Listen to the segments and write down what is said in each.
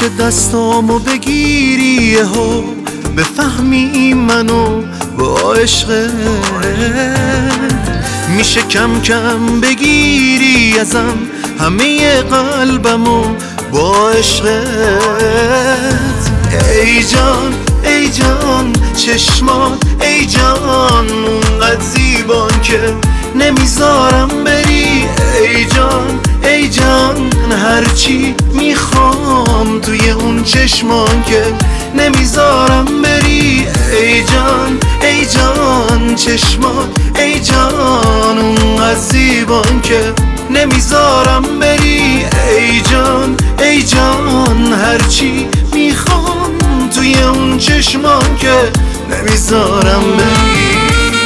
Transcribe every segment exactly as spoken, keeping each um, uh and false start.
میشه دستامو بگیری ها بفهمی منو با عشقت، میشه کم کم بگیری ازم همه قلبمو با عشقت. ای جان ای جان چشمات ای جان اونقدر زیبان که نمیذارم بری. ای جان ای جان هرچی میخوام توی اون چشمان که نمیذارم بری. ای جان ای جان چشمات ای جان اونقدر زیبان که نمیذارم بری. ای جان ای جان هرچی میخوام توی اون چشمان که نمیذارم بری.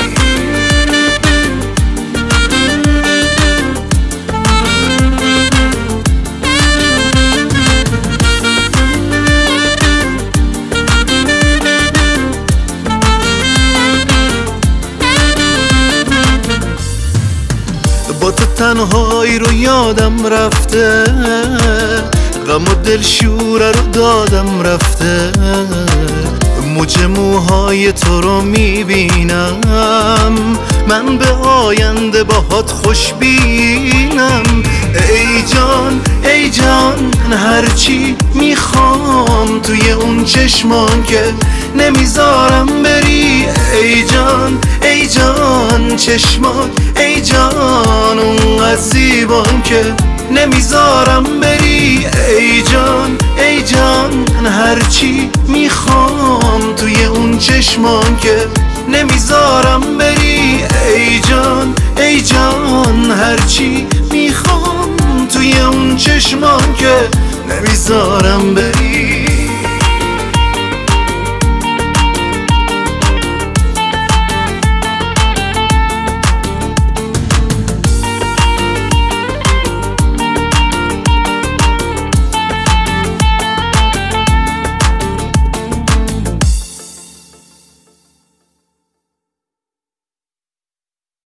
با تو تنهایی رو یادم رفته، غم و دلشوره رو دادم رفته. موج موهای تو رو میبینم، من به آینده باهات خوشبینم. ای جان ای جان هرچی میخوام توی اون چشمان که نمیذارم بری. ای جان ای جان چشمان ای جان اونقدر زیبان که نمیذارم بری. ای جان ای جان هرچی میخوام توی اون چشمان که نمیذارم بری. ای جان ای جان هرچی میخوام توی اون چشمان که نمیذارم بری.